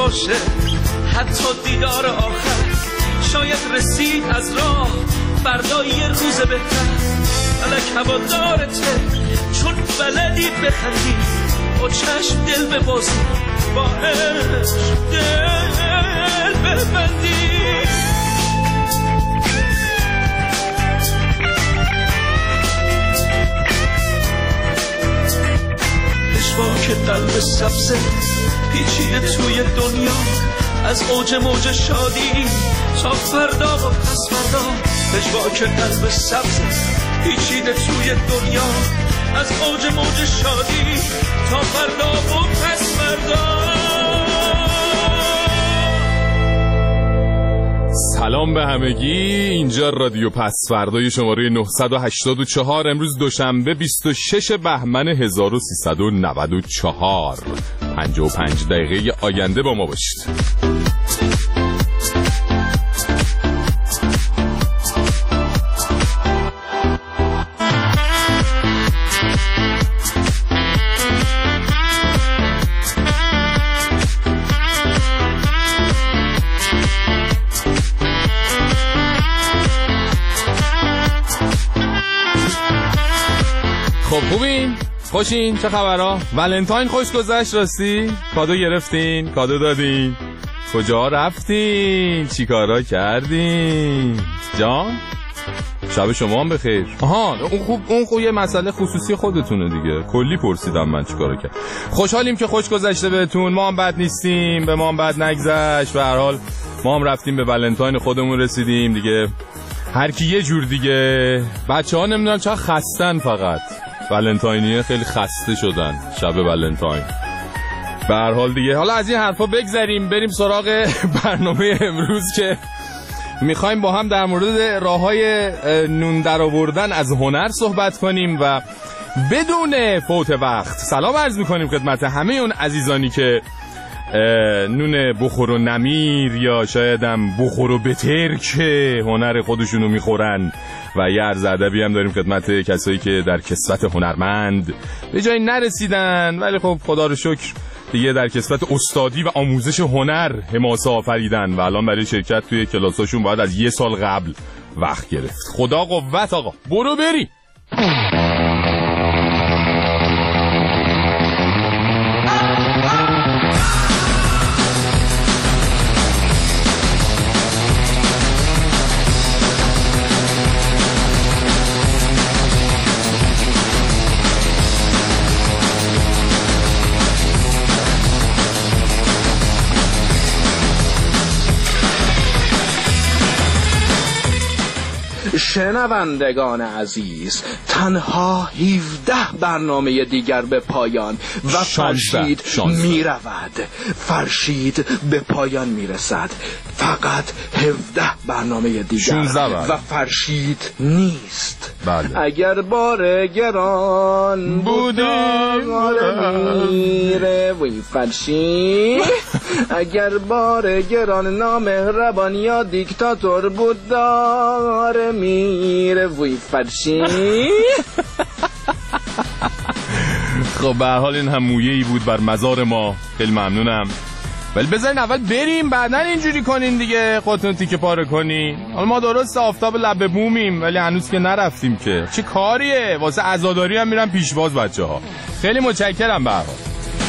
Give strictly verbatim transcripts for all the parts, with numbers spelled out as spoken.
باشه حتی دیدار آخر، شاید رسید از راه فردا یه روز بهتر. فلک هوادارته چون بلدی بخندی، با چشم دل ببازی، با عشق دل ببندی. پشواک قلب سبزه پیچیده توی دنیا، از اوج موج شادی تا فردا و پس فردا. پشواک قلب سبزه پیچیده توی دنیا، از اوج موج شادی تا فردا و پس فردا. سلام به همگی، اینجا رادیو پس فردای شماره نهصد و هشتاد و چهار. امروز دوشنبه بیست و شش بهمن هزار و سیصد و نود و چهار. پنجاه و پنج دقیقه آینده با ما باشید. خب خوبین؟ خوشین؟ چه خبرها؟ ولنتاین خوش گذشت راستی؟ کادو گرفتین؟ کادو دادین؟ کجا رفتین؟ چی کارا کردین؟ جان؟ شب شما هم بخیر. آها اون خوب اون خوب یه مسئله خصوصی خودتونه دیگه. کلی پرسیدم من چی کارا کردم. خوشحالیم که خوش گذشته بهتون. ما هم بد نیستیم، به ما هم بد نگذشت. به هر حال ما هم رفتیم به ولنتاین خودمون رسیدیم دیگه. هر کی یه جور دیگه. بچه‌ها نمیدونم چقدر خستن، فقط ولنتاینیه خیلی خسته شدن شب ولنتاین. به هر حال دیگه حالا از این حرفا بگذریم، بریم سراغ برنامه امروز که میخوایم با هم در مورد راههای نون در آوردن از هنر صحبت کنیم و بدون فوت وقت سلام عرض میکنیم خدمت همه اون عزیزانی که نون بخور و نمیر یا شایدم بخور و بتر که هنر خودشونو میخورن، و یه عرض ادبی هم داریم خدمت کسایی که در کسوت هنرمند به جایی نرسیدن ولی خب خدا رو شکر دیگه در کسوت استادی و آموزش هنر حماسه آفریدن و الان برای شرکت توی کلاساشون باید از یه سال قبل وقت گرفت. خدا قوت آقا، برو بری. شنوندگان عزیز، تنها هفده برنامه دیگر به پایان و فرشید می رود، فرشید به پایان می رسد. فقط هفده برنامه دیگر و فرشید نیست. بله. اگر بار گران بودیم میره وی فرشید، اگر بار گران نامهربان یا دیکتاتور بود داره میره وی فرشید. خب به هر حال این هم مویه‌ای بود بر مزار ما، خیلی ممنونم. ولی بذارین اول بریم بعدن اینجوری کنین دیگه، خودتون تیکه پاره کنین. حالا ما درست آفتاب لب بومیم ولی هنوز که نرفتیم که. چه کاریه؟ واسه عزاداری هم میرن پیشواز بچه‌ها. خیلی متشکرم. به هر حال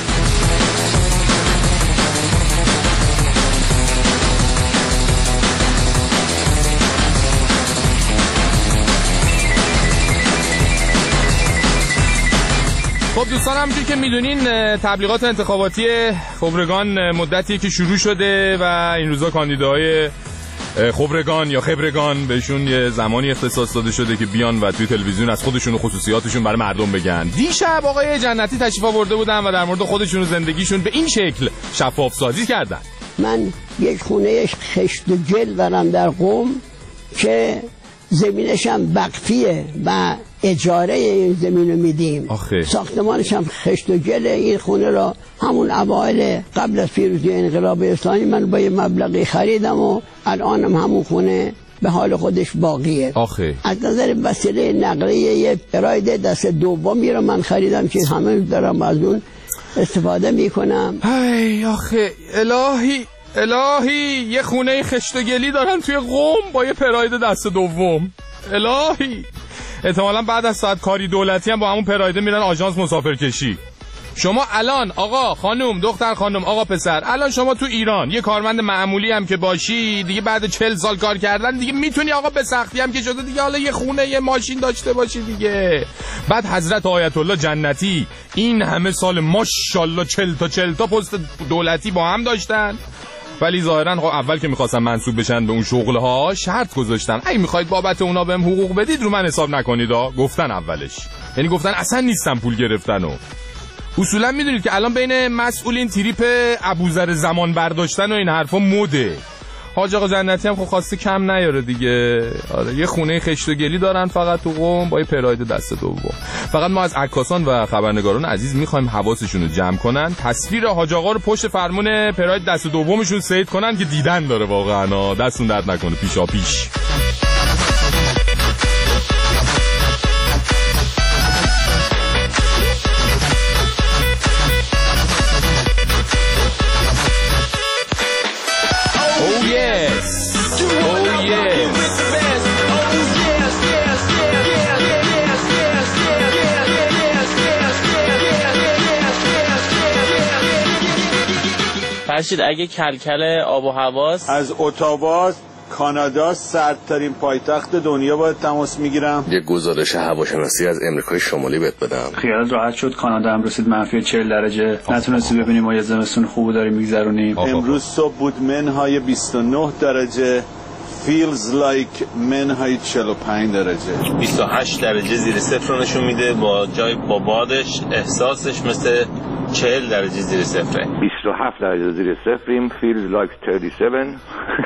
خب دوستان، همونجوری که میدونین تبلیغات انتخاباتی خبرگان مدتیه که شروع شده و این روزا کاندیداهای خبرگان یا خبرگان بهشون یه زمانی اختصاص داده شده که بیان و توی تلویزیون از خودشون و خصوصیاتشون برای مردم بگن. دیشب آقای جنتی تشریف آورده بودن و در مورد خودشون و زندگیشون به این شکل شفاف سازی کردن. من یک خونه خشت و جل دارم در قم که زمینش هم وقفیه و اجاره این زمین رو میدیم. آخه. ساختمانش هم خشت و جله. این خونه را همون اوایل قبل از پیروزی انقلاب اسلامی من با یه مبلغی خریدم و الانم همون خونه به حال خودش باقیه. آخه. از نظر وسیله نقلیه یه پراید دست دومی رو من خریدم که همه دارم از اون استفاده میکنم. ای آخه الهی الهی یه خونه خشت و گلی دارن توی قم با یه پراید دست دوم. الهی احتمالاً بعد از ساعت کاری دولتی هم با همون پرایده میرن آژانس مسافرکشی. شما الان آقا خانم دختر خانم آقا پسر الان شما تو ایران یه کارمند معمولی هم که باشی دیگه بعد چهل سال کار کردن دیگه میتونی آقا به سختی هم که شده دیگه حالا یه خونه یه ماشین داشته باشی دیگه. بعد حضرت آیت الله جنتی این همه سال ماشاءالله چهل تا چهل تا پست دولتی با هم داشتن، ولی ظاهرا خب اول که میخواستن منصوب بشن به اون شغلها شرط گذاشتن اگه میخواید بابت اونا بهم حقوق بدید رو من حساب نکنید ها. گفتن اولش، یعنی گفتن اصلا نیستم پول گرفتن. و اصولا میدونید که الان بین مسئولین تریپ ابوذر زمان برداشتن و این حرفا مده. حاج آقا جنتی هم خب خواسته کم نیاره دیگه. آره یه خونه خشت و گلی دارن فقط تو قم با یه پراید دست دوم. فقط ما از عکاسان و خبرنگاران عزیز میخوایم حواسشون رو جمع کنن، تصویر حاج آقا رو پشت فرمون پراید دست دومشون سید کنن که دیدن داره واقعا. دستون درد نکنه پیشا پیش. فرشید اگه کلکل آب و هواست از اتاوا کانادا سردترین پایتخت دنیا باید تماس میگیرم. یه گزارش هواشناسی از امریکای شمالی بهت بدم. خیالت راحت شد کانادا هم رسید منفی چهل درجه. نتونستی ببینیم ما یه زمستون خوب داریم میگذرونیم. امروز صبح بود منهای بیست و نه درجه، feels like منهای چهل و پنج درجه. بیست و هشت درجه زیر صفر رو نشون میده، با جای با بادش احساسش مثل چهل درجه زیر صفره. بیست و هفت درجه زیر صفریم، feels like سی و هفت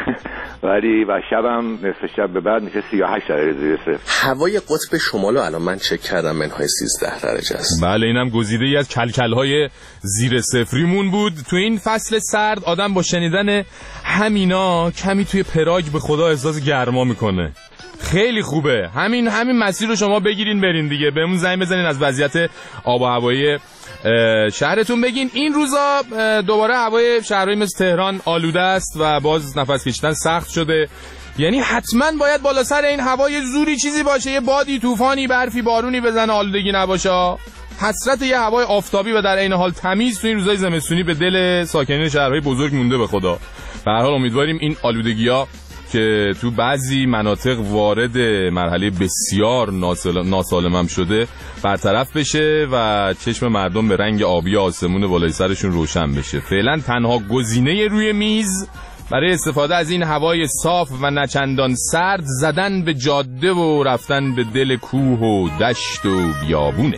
ولی و شبم نصف شب به بعد میشه سی و هشت درجه زیر صفر. هوای قطب شمال الان من چک کردم منهای سیزده درجه است. بله اینم گزیده ای از کلکل‌های زیر صفریمون بود. تو این فصل سرد آدم با شنیدن همینا کمی توی پراگ به خدا احساس گرما میکنه. خیلی خوبه. همین همین مسیر رو شما بگیرین برین دیگه. بهمون زنگ بزنین از وضعیت آب و هوایی شهرتون بگین. این روزا دوباره هوای شهرهای مثل تهران آلوده است و باز نفس کشیدن سخت شده. یعنی حتما باید بالا سر این هوای زوری چیزی باشه، یه بادی، طوفانی، برفی، بارونی بزنه، آلودگی نباشه. حسرت یه هوای آفتابی و در عین حال تمیز تو این روزای زمستونی به دل ساکنین شهرهای بزرگ مونده به خدا. به هر حال امیدواریم این آلودگی‌ها که تو بعضی مناطق وارد مرحله بسیار ناسالمم شده برطرف بشه و چشم مردم به رنگ آبی آسمون بالای سرشون روشن بشه. فعلا تنها گزینه روی میز برای استفاده از این هوای صاف و نچندان سرد زدن به جاده و رفتن به دل کوه و دشت و بیابونه.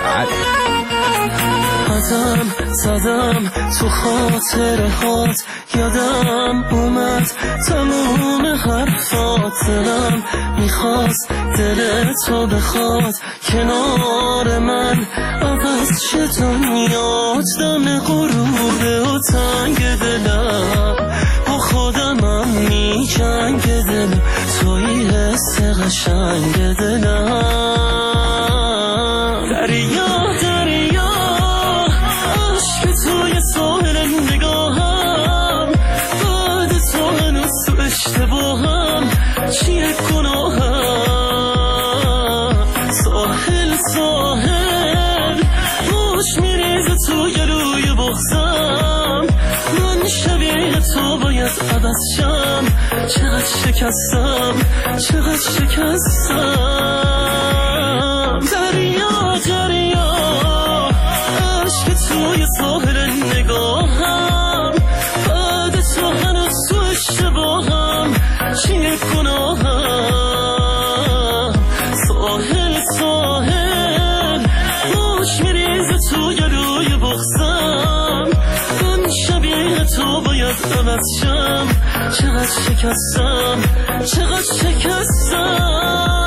ازم زدم تو خاطره هات، یادم اومد تموم حرفات، دلم میخواست دل تو بخواد کنار من، عوض چه دنیا دم غروبه و تنگ دلم، با خودمم میجنگ دلم، توی حس قشنگ دلم. دریا دریا عشق توی ساحل نگاهم، بعد تو هنوز تو اشتباهم، چیه گناهم؟ ساحل ساحل روش میریزه توی روی بغزم، من شبیه تو باید عوض شم، چقدر شکستم چقدر شکستم. دریا دریا عشق توی ساحل نگاهم، بعد تو هنوز تو اشتباهم، چیه گناهم؟ ساحل ساحل روش میریزه توی روی بغزم، من شبیه تو باید عوض شم، چقدر شکستم چقدر شکستم.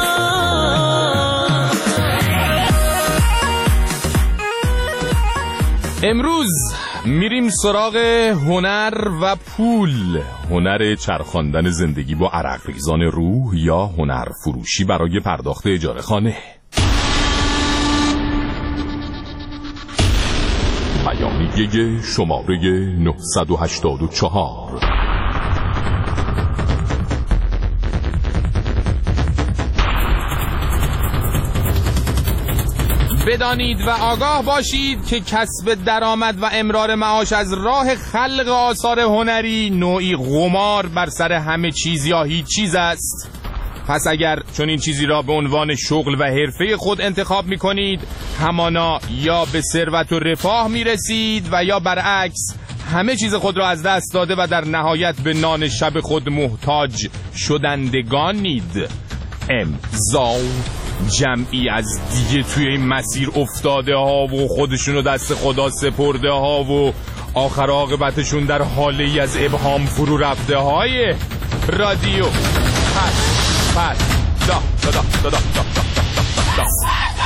امروز میریم سراغ هنر و پول، هنر چرخاندن زندگی با عرق ریزان روح یا هنر فروشی برای پرداخت اجاره خانه. بیانیه شماره نهصد و هشتاد و چهار. بدانید و آگاه باشید که کسب درآمد و امرار معاش از راه خلق آثار هنری نوعی قمار بر سر همه چیز یا هیچ چیز است. پس اگر چون این چیزی را به عنوان شغل و حرفه خود انتخاب می کنید، همانا یا به ثروت و رفاه می رسید و یا برعکس همه چیز خود را از دست داده و در نهایت به نان شب خود محتاج شدندگانید. امضا جمعی از دیگه توی این مسیر افتاده ها و خودشونو دست خدا سپرده ها و آخر عاقبتشون در حاله ای از ابهام فرو رفته های رادیو پس پس دا دا دا دا دا دا دا دا.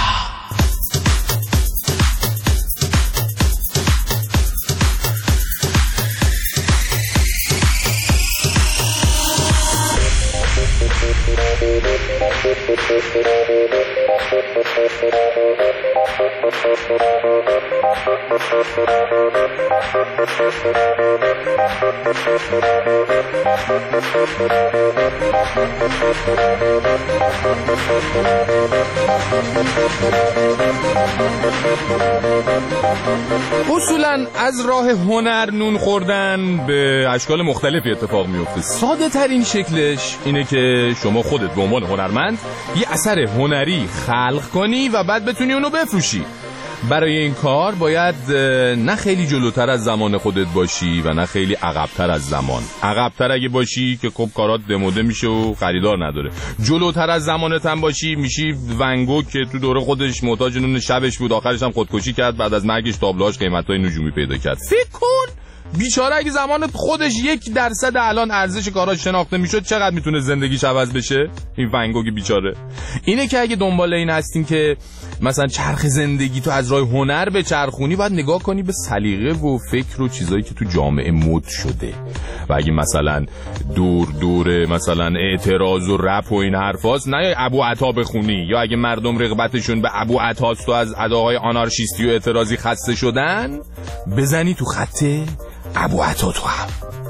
اصولاً از راه هنر نون خوردن به اشکال مختلفی اتفاق میفته. ساده ترین شکلش اینه که شما خودت به عنوان هنرمند یه اثر هنری خلق کنی و بعد بتونی اونو بفروشی. برای این کار باید نه خیلی جلوتر از زمان خودت باشی و نه خیلی عقبتر از زمان. عقبتر اگه باشی که خب کارات دموده میشه و خریدار نداره. جلوتر از زمانت هم باشی میشی ونگوک که تو دوره خودش محتاج نون شبش بود، آخرش هم خودکشی کرد، بعد از مرگش تابلوهاش قیمتای نجومی پیدا کرد. فکر کن بیچاره اگه زمان خودش یک درصد الان ارزش کاراش شناخته میشد چقدر میتونه زندگیش عوض بشه. این ونگوگ بیچاره. اینه که اگه دنبال این هستین که مثلا چرخ زندگی تو از راه هنر به چرخونی، باید نگاه کنی به سلیقه و فکر و چیزایی که تو جامعه مد شده. و اگه مثلا دور دور مثلا اعتراض و رپ و این حرفاست، نه ابو عطا بخونی، یا اگه مردم رغبتشون به ابو عطاست و از اداهای آنارشیستی و اعتراضی خسته شدن، بزنی تو خط ابو عطا تو هم.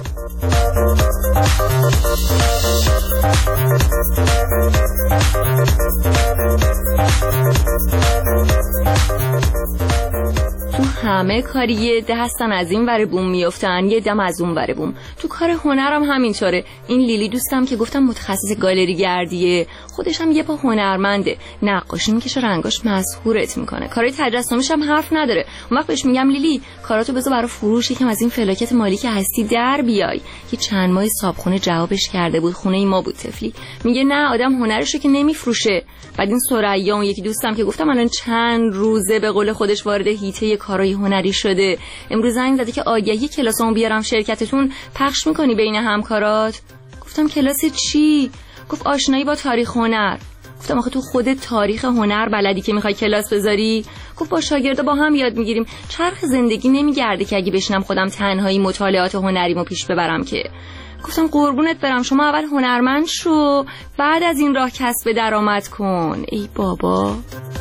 تو همه کاری یه ده هستن از این ور بوم میافتن، یه دم از اون ور بوم. تو کار هنرم همینطوره. این لیلی دوستم که گفتم متخصص گالری گردیه، خودش هم یه پا هنرمنده، نقاشی میکشه، رنگاش مسحورت میکنه، کارهای تجسمیش هم حرف نداره. اون وقت بهش میگم لیلی کاراتو بذار برای فروش، یکم از این فلاکت مالی که هستی در بیای. یه چند ماه صابخونه جوابش کرده بود، خونه ما بود تفلی. میگه نه آدم هنرشو که نمیفروشه. بعد این ثریا اون یکی دوستم که گفتم الان چند روزه به قول خودش وارد هیته کارهای هنری شده، امروز زنگ زده که آگهی کلاسمو بیارم شرکتتون پخش میکنی بین همکارات. گفتم کلاس چی؟ گفت آشنایی با تاریخ هنر. گفتم آخه تو خودت تاریخ هنر بلدی که میخوای کلاس بذاری؟ گفت با شاگردا با هم یاد میگیریم. چرخ زندگی نمیگرده که اگه بشینم خودم تنهایی مطالعات هنریمو پیش ببرم که. گفتم قربونت برم، شما اول هنرمند شو، بعد از این راه کسب درآمد کن. ای بابا.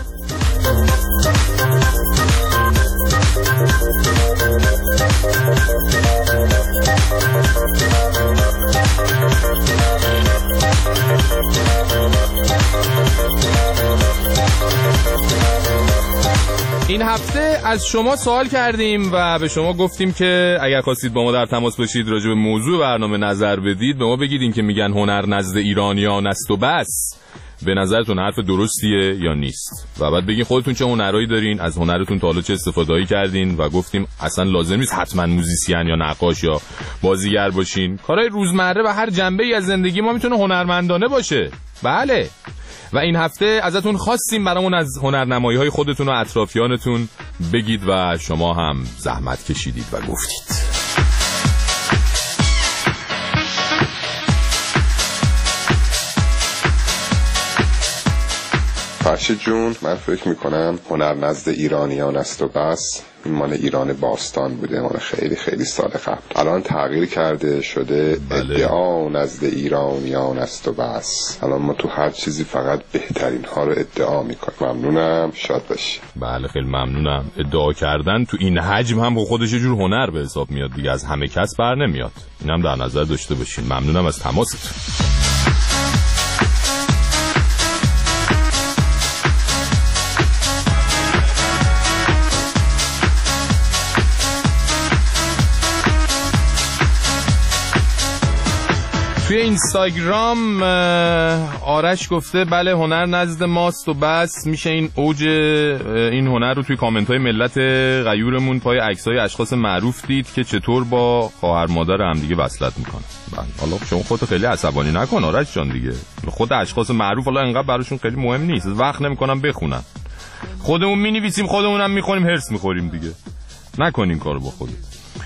این هفته از شما سوال کردیم و به شما گفتیم که اگر خواستید با ما در تماس باشید راجع به موضوع برنامه نظر بدید، به ما بگید این که میگن هنر نزد ایرانیان است و بس، به نظرتون حرف درستیه یا نیست؟ و بعد بگین خودتون چه هنرهایی دارین، از هنرتون تا حالا چه استفاده‌ای کردین. و گفتیم اصلا لازم نیست حتما موزیسین یا نقاش یا بازیگر باشین، کارهای روزمره و هر جنبه‌ای از زندگی ما میتونه هنرمندانه باشه. بله. و این هفته ازتون خواستیم برامون از هنرنمایی‌های خودتون و اطرافیانتون بگید و شما هم زحمت کشیدید و گفتید. فرشید جون، من فکر میکنم هنر نزد ایرانیان است و بس این مال ایران باستان بوده، مال خیلی خیلی سال قبل. الان تغییر کرده شده بله. ادعا نزد ایرانیان است و بس. الان ما تو هر چیزی فقط بهترین ها رو ادعا میکنیم. ممنونم، شاد باشی. بله خیلی ممنونم. ادعا کردن تو این حجم هم با خودش یه جور هنر به حساب میاد دیگه، از همه کس بر نمیاد. اینم در نظر داشته باشین. ممنونم از تماستون. توی اینستاگرام آرش گفته بله هنر نزد ماست و بس. میشه این اوج این هنر رو توی کامنت های ملت غیورمون پای عکس های اشخاص معروف دید که چطور با خواهر مادر هم دیگه وصلت میکنن. حالا شما خودت خیلی عصبانی نکن آرش جان دیگه، خود اشخاص معروف حالا انقدر براشون خیلی مهم نیست، وقت نمیکنن بخونن، خودمون مینویسیم خودمونم میخونیم هرس میخوریم دیگه. نکنین کارو با خودت.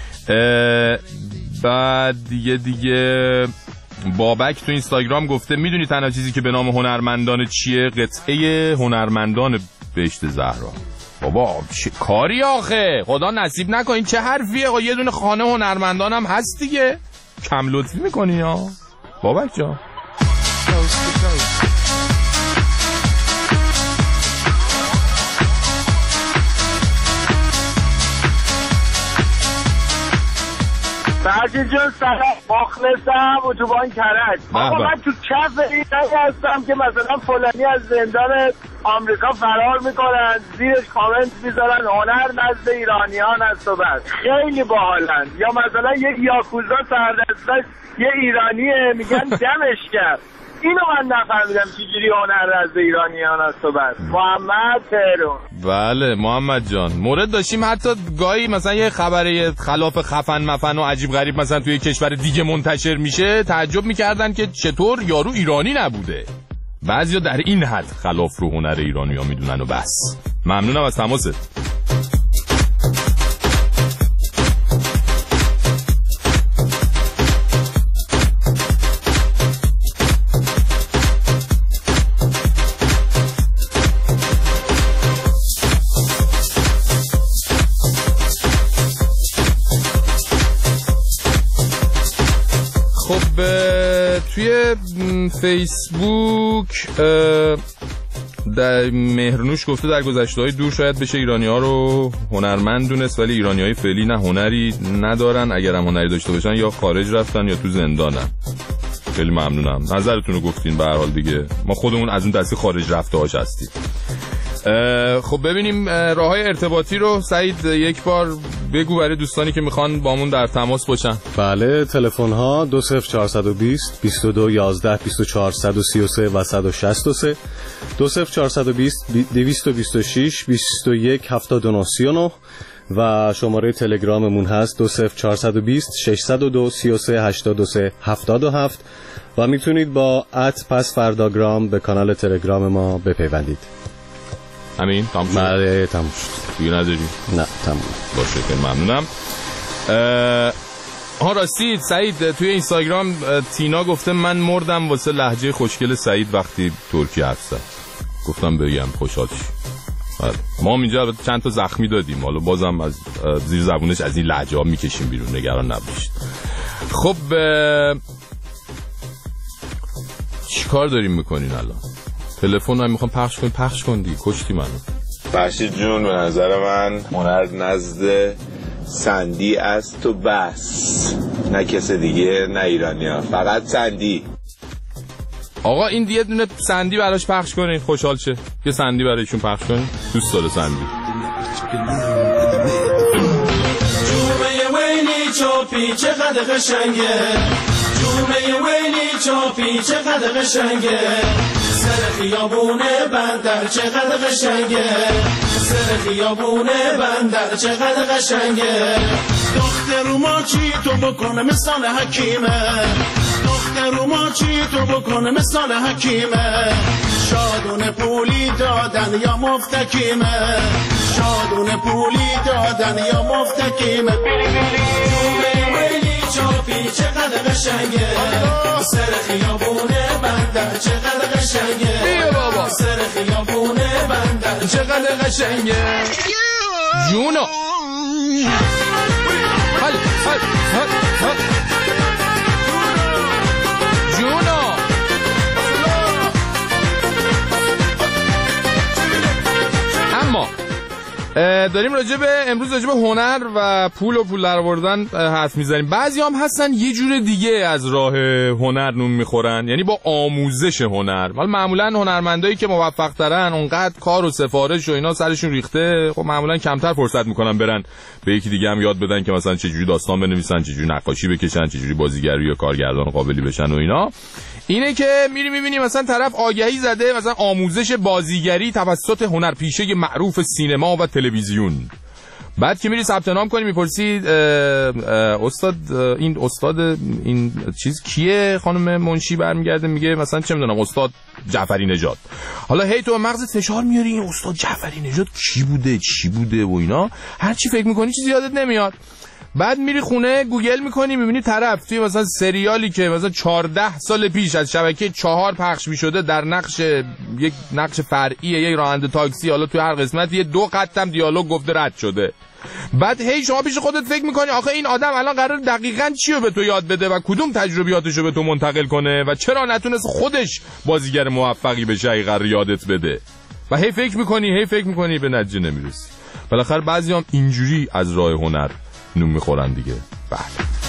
بعد دیگه دیگه بابک تو اینستاگرام گفته میدونی تنها چیزی که به نام هنرمندان چیه؟ قطعه هنرمندان بهشت زهرا. بابا چه کاری آخه، خدا نصیب نکن. این چه حرفیه؟ یه دونه خانه هنرمندان هم هست دیگه. کم لطفی میکنی یا بابک جان؟ فرجی جون سلام، مخلصم اتوبان کرج. آقا من تو کف این هستم که مثلا فلانی از زندان آمریکا فرار میکنن، زیرش کامنت میذارن هنر نزد ایرانیان است و بس. خیلی باحالن. یا مثلا یک یاکوزا سردستش یه ایرانیه میگن دمش کرد. اینو من نفهمیدم چجوری هنر نزد ایرانیان است و بس. محمد تهران. بله محمد جان، مورد داشتیم حتی گاهی مثلا یه خبر خلاف خفن مفن و عجیب غریب مثلا توی کشور دیگه منتشر میشه، تعجب میکردن که چطور یارو ایرانی نبوده. بعضیا در این حد خلاف رو هنر ایرانی‌ها میدونن و بس. ممنونم از تماست. توی فیسبوک در مهرنوش گفته در گذشته‌های دور شاید بشه ایرانی‌ها رو هنرمند دونست، ولی ایرانی‌های فعلی نه هنری ندارن، اگرم هنری داشته باشن یا خارج رفتن یا تو زندانن. خیلی ممنونم نظرتون رو گفتین. به هر حال دیگه ما خودمون از اون دسته خارج رفته هاش هستیم. خب ببینیم راههای ارتباطی رو سعید یک بار بگو برای دوستانی که میخوان با همون در تماس باشن. بله تلفن ها دو صفر چهارصد و بیست بیست و دو یازده بیست و چهار صد و سی و سه و صد و شصت و سه، دو صفر چهارصد و بیست دویست و بیست و شش بیست و یک هفتاد و نه سی و نه و شماره تلگراممون هست دو صفر چهارصد و بیست ششصد و دو سی و سه هشتاد و سه هفتاد و هفت و میتونید با ات پس فرداگرام به کانال تلگرام ما بپیوندید. همین تموم شد؟ بله تموم شد. دیگه نداری؟ نه تموم. باشه که ممنونم. ها راستی سعید توی اینستاگرام تینا گفته من مردم واسه لهجه خوشگل سعید وقتی ترکی حرف زد. گفتم بگم خوشحال شی. ما هم اینجا چند تا زخمی دادیم، حالا بازم از زیر زبونش از این لهجه ها میکشیم بیرون، نگران نباشید. خب چی کار داریم میکنین الان؟ تلفن هم میخوام پخش کنیم، پخش کن دیگه، کشتی منو. فرشید جون به نظر من هنر نزد سندی است و بس، نه کس دیگه، نه ایرانی ها، فقط سندی. آقا این دیگه دونه سندی براش پخش کنین خوشحال شه. یه سندی برایشون پخش کنین، دوست داره سندی. جومه ویلی چاپی چقدر قشنگه، جومه ویلی چاپی چقدر قشنگه، سر خیابونه بندر چقدر قشنگه، سر خیابونه بندر چقدر قشنگه. دختر ما چی تو بکنه مثال حکیمه، دختر ما چی تو بکنه مثال حکیمه، شادون پولی دادن یا مفتکیمه، شادون پولی دادن یا مفتکیمه. بیلی بیلی ویلی چاپی چقدر قشنگه، سر خیابونه بندر چقدر قشنگه، بیا بابا سر خیابونه بندر چقدر قشنگه. جونو حالی حالی حالی جونو اما داریم راجع به امروز راجع به هنر و پول و پول در آوردن حرف میزنیم. بعضی هم هستن یه جور دیگه از راه هنر نون میخورن، یعنی با آموزش هنر. حالا معمولا هنرمندایی که موفق ترن اونقدر کار و سفارش و اینا سرشون ریخته، خب معمولا کمتر فرصت میکنن برن به یکی دیگه هم یاد بدن که مثلا چه جوری داستان بنویسن، چه جوری نقاشی بکشن، چه جوری بازیگری یا کارگردان قابلی بشن و اینا. اینه که میری میبینی مثلا طرف آگهی زده مثلا آموزش بازیگری توسط هنرپیشه معروف سینما و تلویزیون. بعد که میری ثبت نام کنی میپرسی استاد این استاد این چیز کیه؟ خانم منشی برمیگرده میگه مثلا چه میدونم استاد جعفری نژاد. حالا هی تو مغزت فشار میاری این استاد جعفری نژاد کی بوده چی بوده و اینا، هر چی فکر میکنی چیزی یادت نمیاد. بعد میری خونه گوگل میکنی میبینی طرف توی مثلا سریالی که مثلا چهارده سال پیش از شبکه چهار پخش میشده در نقش یک نقش فرعی یک راننده تاکسی، حالا توی هر قسمت یه دو خط هم دیالوگ گفته رد شده. بعد هی شما پیش خودت فکر میکنی آخه این آدم الان قرار دقیقاً چی رو به تو یاد بده و کدوم تجربیاتش رو به تو منتقل کنه و چرا نتونست خودش بازیگر موفقی بشه اگه قرار یادت بده. و هی فکر میکنی هی فکر میکنی به نتیجه نمیرسی. بالاخره بعضیام اینجوری از راه هنر نون میخورن دیگه. بله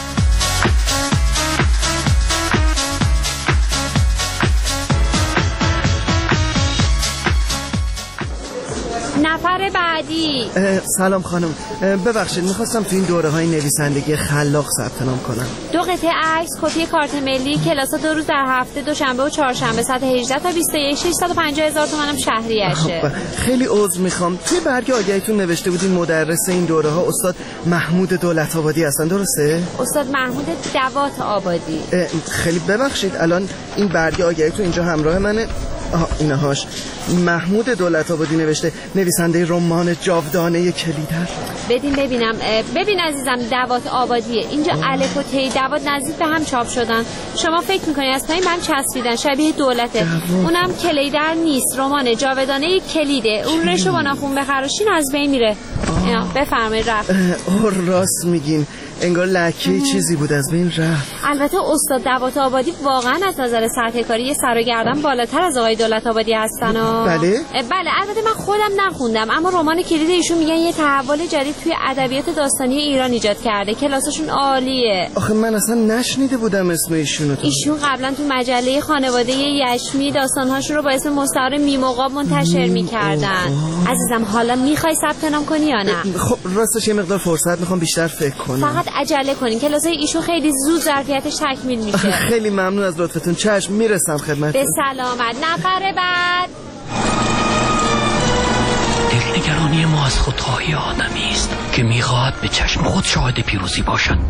نفر بعدی. سلام خانم، ببخشید میخواستم تو این دوره های نویسندگی خلاق ثبت نام کنم. دو قطعه عکس، کپی کارت ملی، کلاس دو روز در هفته، دوشنبه و چهارشنبه ساعت هجده تا بیست و یک، ششصد و پنجاه هزار تومانم شهریشه. خیلی عذر میخوام، توی برگ آگهیتون نوشته بودین مدرس این دوره ها استاد محمود دولت آبادی هستن، درسته؟ استاد محمود دوات آبادی. خیلی ببخشید الان این برگ آگهیتون اینجا همراه منه. آها اینهاش. محمود دولت آبادی نوشته، نویسنده رمان جاودانه کلیدر. بدین ببینم. ببین عزیزم دوات آبادیه، اینجا الف و ت دوات نزدیک به هم چاپ شدن. شما فکر میکنی از پایین من چسبیدن شبیه دولته. اونم کلیدر نیست، رمان جاودانه کلیده. اون رشو با ناخون بخراشین از بین میره. بفرمایید رفت. اور راست میگین، انگار لکه چیزی بود از بین رفت. البته استاد دوات آبادی واقعا از نظر سطح کاری یه سر و گردن بالاتر از آقای دولت آبادی هستن. بله بله البته من خودم نخوندم اما رمان کلید ایشون میگن یه تحول جدید توی ادبیات داستانی ایران ایجاد کرده، کلاسشون عالیه. آخه من اصلا نشنیده بودم اسم ایشونو. ایشون قبلا تو مجله خانواده یشمی داستانهاشون رو با اسم مستعار میموقاب منتشر میکردن. عزیزم حالا میخوای ثبت نام کنی یا نه؟ خب راستش یه مقدار فرصت میخوام بیشتر فکر کنم. فقط عجله کنین، کلاسای ایشون خیلی زود ظرفیتش تکمیل میشه. خیلی ممنون از لطفتون. چشم میرسم خدمتتون. به سلامت. نفر بعد. دلنگرانی ما از خودخواهی آدمی است که میخواهد به چشم خود شاهد پیروزی باشد.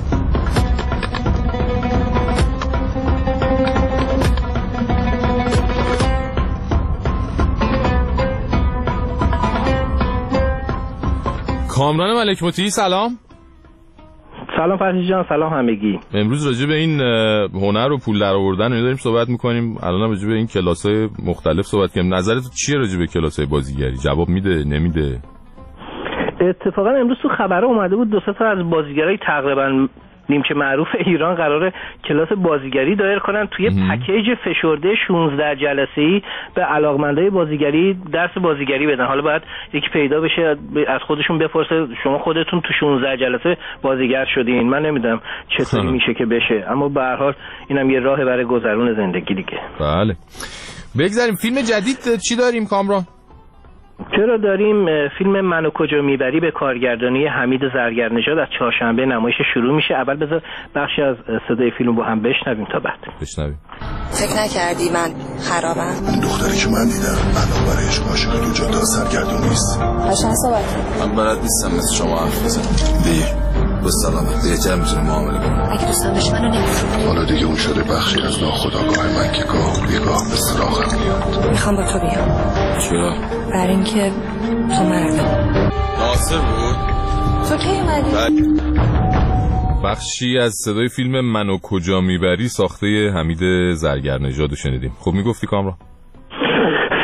کامران ملک مطیعی سلام. سلام فرشید جان، سلام همگی. امروز راجع به این هنر و پول در آوردن داریم صحبت می‌کنیم. الان راجع به این کلاس‌های مختلف صحبت کنیم. نظرت چیه راجع به کلاس‌های بازیگری؟ جواب میده نمیده؟ اتفاقا امروز تو خبر اومده بود دو سه تا از بازیگرای تقریبا نیمچه معروف ایران قراره کلاس بازیگری دایر کنن توی پکیج فشرده شانزده جلسه‌ای به علاقمندای بازیگری درس بازیگری بدن. حالا باید یکی پیدا بشه از خودشون بپرسه شما خودتون تو شانزده جلسه بازیگر شدین؟ من نمیدونم چطوری میشه که بشه، اما به هر حال اینم یه راه برای گذرون زندگی دیگه. بله بگذاریم فیلم جدید چی داریم کامران؟ چرا داریم فیلم منو کجا میبری به کارگردانی حمید زرگرنژاد از چهارشنبه نمایش شروع میشه. اول بذار بخشی از صدای فیلم با هم بشنویم تا بعد. بشنویم. فکر نکردی من خرابم؟ این دختری که من دیدم الان برای عشق عاشق دو جدا سرگردون نیست. قشنگ صحبت من بلد نیستم مثل شما حرف بزنم. بیر با سلامت بهتر میتونی معامله کنم. اگه دوستان بشه منو نمیفرومی. حالا دیگه اون شده بخشی از ناخودآگاه من که گاه بیگاه به سراغم میاد. میخوام با تو بیام. چرا؟ برای اینکه تو مردم. ناصر بود؟ تو کی اومدی؟ بخشی از صدای فیلم منو کجا میبری ساخته حمید زرگرنژاد رو شنیدیم. خب میگفتی کامران؟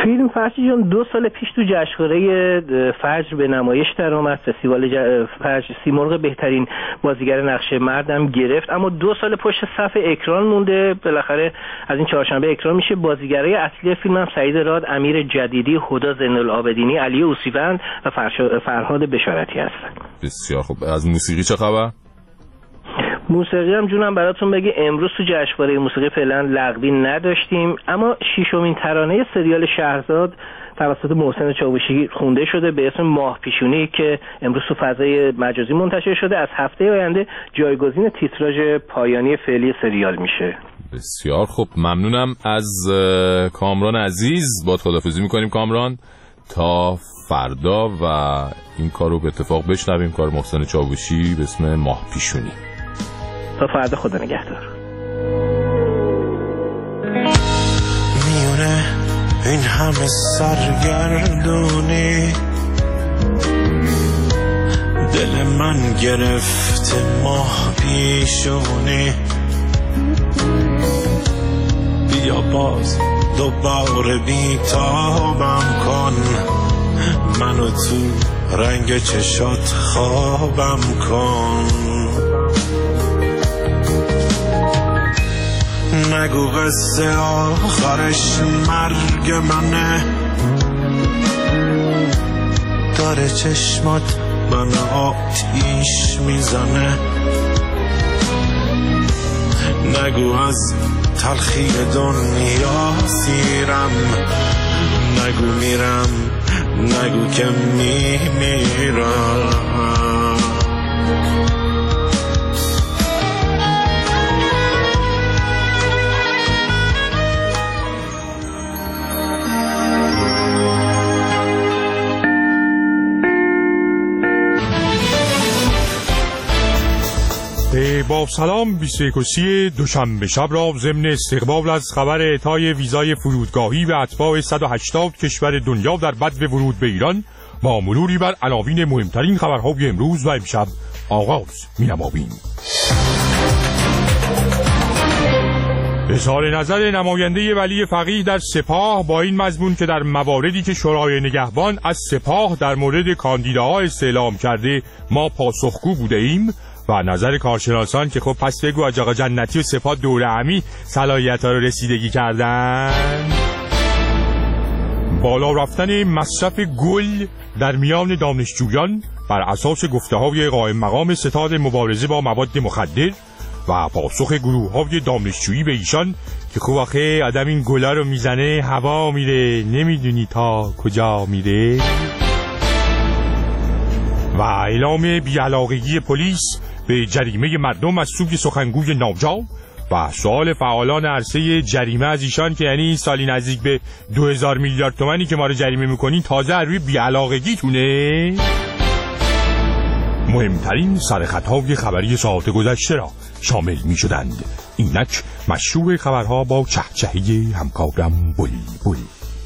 فیلم فرشی جان دو سال پیش تو جشنواره فجر به نمایش در آمد. فستیوال فجر سیمرغ بهترین بازیگر نقش مردم گرفت، اما دو سال پشت صف اکران مونده. بالاخره از این چهارشنبه اکران میشه. بازیگرای اصلی فیلم هم سعید راد، امیر جدیدی، هدا زین‌العابدینی، علی اوسیوند و فرهاد بشارتی هستن. بسیار خوب. از موسیقی چه خبر؟ موسیقی هم جونم براتون بگه امروز تو جشنواره موسیقی فعلا لغوی نداشتیم، اما ششمین ترانه سریال شهرزاد توسط محسن چاوشی خونده شده به اسم ماه پیشونی که امروز تو فضای مجازی منتشر شده. از هفته آینده جایگزین تیتراژ پایانی فعلی سریال میشه. بسیار خوب، ممنونم از کامران عزیز. باهات خداحافظی میکنیم کامران تا فردا و این کار رو به اتفاق بشنویم، کار محسن چاوشی به اسم ماه پیشونی. تا فردا، خدا نگهدار. میونه این همه سرگردونی دل من گرفته ماه پیشونی، بیا باز دوباره بیتابم کن، منو تو رنگ چشات خوابم کن. نگو قصه آخرش مرگ منه، داره چشمات من آتیش میزنه. نگو از تلخی دنیا سیرم، نگو میرم، نگو که میمیرم. با سلام بیست و یکم دوشنبه شب را ضمن استقبال از خبر اعطای ویزای فرودگاهی به اتباع صد و هشتاد کشور دنیا در بدو ورود به ایران با مروری بر عناوین مهمترین خبرهای امروز و امشب آغاز می‌نماییم. اظهار نظر نماینده ولی فقیه در سپاه با این مضمون که در مواردی که شورای نگهبان از سپاه در مورد کاندیداها استعلام کرده ما پاسخگو بوده ایم و نظر کارشناسان که خب پس بگو آج آقا جنتی و سپاه دوره همی صلاحیت ها رو رسیدگی کردن. بالا رفتن مصرف گل در میان دانشجویان بر اساس گفته های قائم مقام ستاد مبارزه با مواد مخدر و پاسخ گروه های دانشجویی به ایشان که خب آخه آدم این گلا رو میزنه هوا میره نمیدونی تا کجا میره. و اعلام بیعلاقگی پلیس به جریمه مردم از سوی سخنگوی ناجا و سوال فعالان عرصه جریمه از ایشان که یعنی سالی نزدیک به دو هزار میلیارد تومانی که ما رو جریمه میکنین تازه روی بیعلاقگیتونه. مهمترین سرخطهای خبری ساعت گذشته را شامل می شدند. اینک مشروع خبرها با چهچهی همکارم بولی بولی.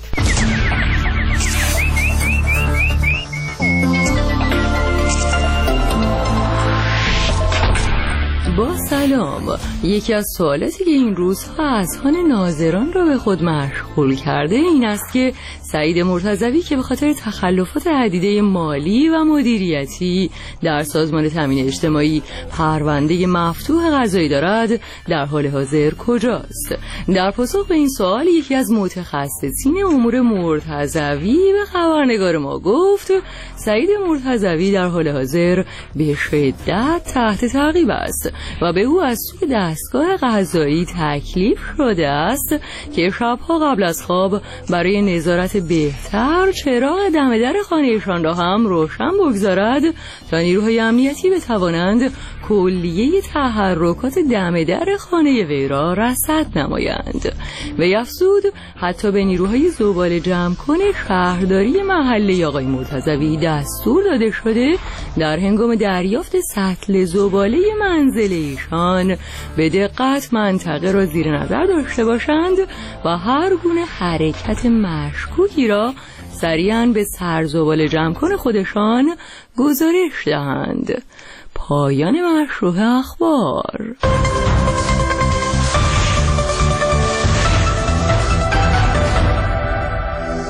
با سلام. یکی از سوالاتی که این روزها اذهان ناظران را به خود مشغول کرده این است که سعید مرتضوی که به خاطر تخلفات عدیده مالی و مدیریتی در سازمان تامین اجتماعی پرونده مفتوح قضایی دارد در حال حاضر کجاست؟ در پاسخ به این سوال یکی از متخصصین امور مرتضوی به خبرنگار ما گفت سعید مرتضوی در حال حاضر به شدت تحت تعقیب است و به او از سوی دستگاه قضایی تکلیف شده است که شبها قبل از خواب برای نظارت بهتر چراغ دم در خانه‌شان را هم روشن بگذارد تا نیروهای امنیتی بتوانند کلیه تحرکات دم در خانه وی را رصد نمایند. و افزود حتی به نیروهای زباله جمع کن شهرداری محله آقای مرتضوی دستور داده شده در هنگام دریافت سطل زباله منزل ایشان به دقت منطقه را زیر نظر داشته باشند و هر گونه حرکت مشکوکی را سریعاً به سرزباله جمع کن خودشان گزارش دهند. پایان مشروع اخبار.